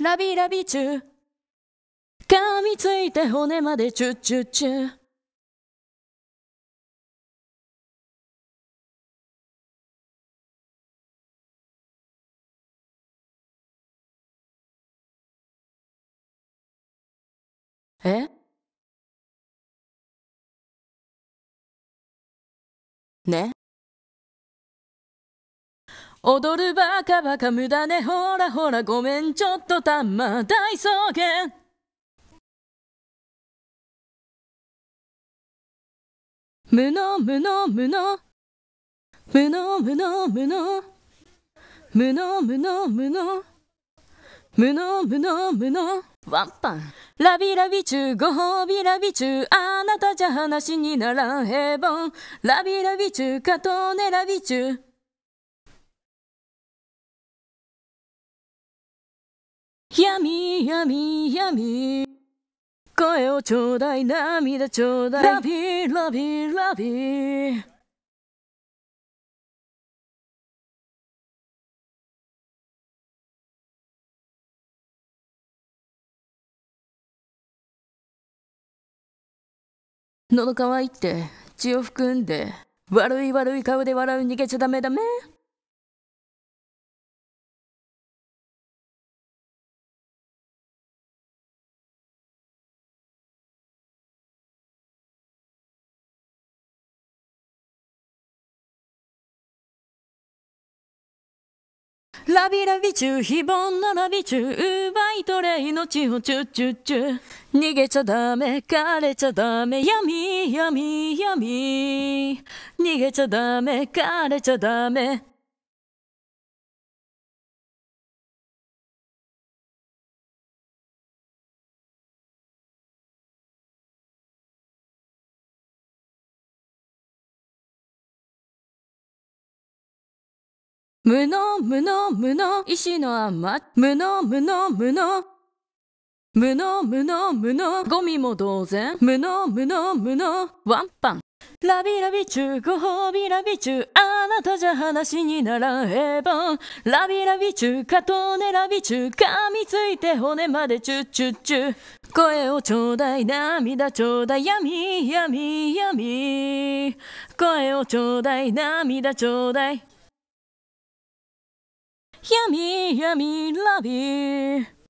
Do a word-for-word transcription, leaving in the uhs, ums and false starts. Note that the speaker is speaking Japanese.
ラビラビチュー噛みついて骨までチュッチュッチュ。え？ね？踊るバカバカ無駄ね、ほらほらごめんちょっとたま大草原。無能無能無能無能無能無能無能無能無能無能無能無能ワンパンラビラビチューご褒美ラビチューあなたじゃ話にならん平凡ラビラビチューカトネラビチュー闇闇闇声をちょうだい涙ちょうだいラビーラビーラビー喉乾いて血を含んで悪い悪い顔で笑う逃げちゃダメダメラビラビチュー非凡なラビチュー奪い取れ命をチュッチュッチュ逃げちゃダメ枯れちゃダメ闇闇闇逃げちゃダメ枯れちゃダメ無能無能無能石の甘無能無能無能無能無能無能ゴミも同然無能無能無能ワンパンラビラビチューご褒美ラビチューあなたじゃ話にならん平凡ラビラビチューカトネラビチュー噛みついて骨までチュッチュッチュ声をちょうだい涙ちょうだい闇闇闇声をちょうだい涙ちょうだい闇闇ラビー